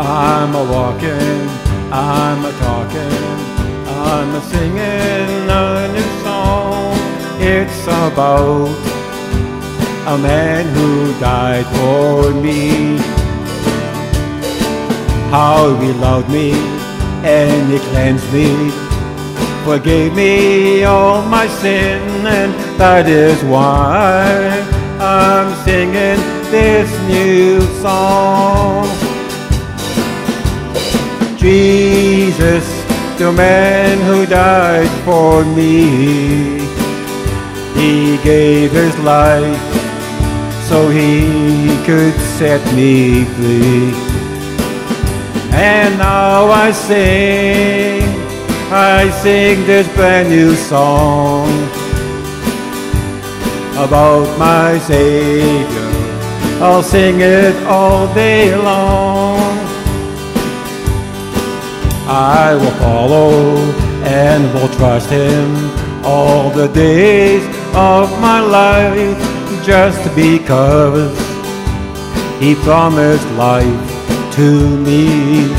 I'm a walking, I'm a talking, I'm a singing a new song. It's about a man who died for me. How he loved me and he cleansed me, forgave me all my sin, and that is why I'm singing this new song. Jesus, the man who died for me, he gave his life so he could set me free. And now I sing this brand new song about my Savior. I'll sing it all day long. I will follow and will trust Him all the days of my life, just because He promised life to me.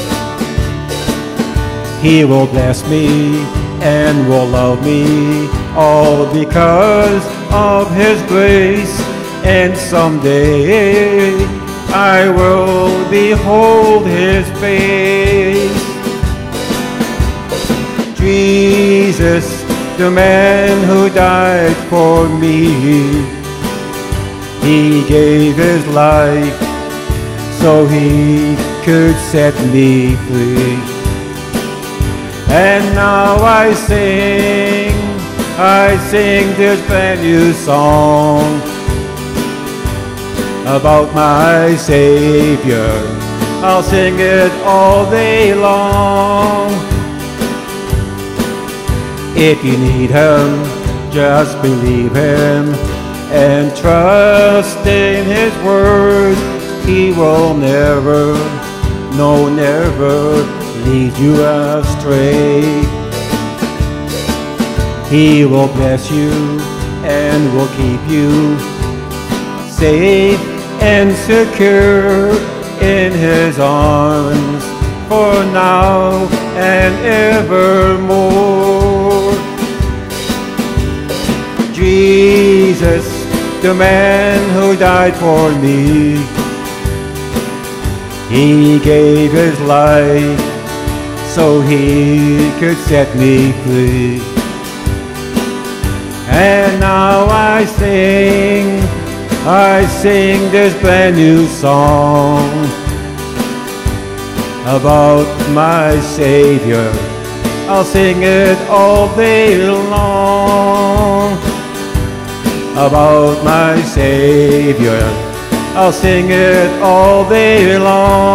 He will bless me and will love me, all because of His grace. And someday I will behold His face. Jesus, the man who died for me, He gave His life so He could set me free. And now I sing this brand new song about my Savior. I'll sing it all day long. If you need Him, just believe Him and trust in His word. He will never, no, never lead you astray. He will bless you and will keep you safe and secure in His arms for now and evermore. Jesus, the man who died for me, He gave His life so He could set me free. And now I sing this brand new song about my Savior. I'll sing it all day long about my Savior. I'll sing it all day long.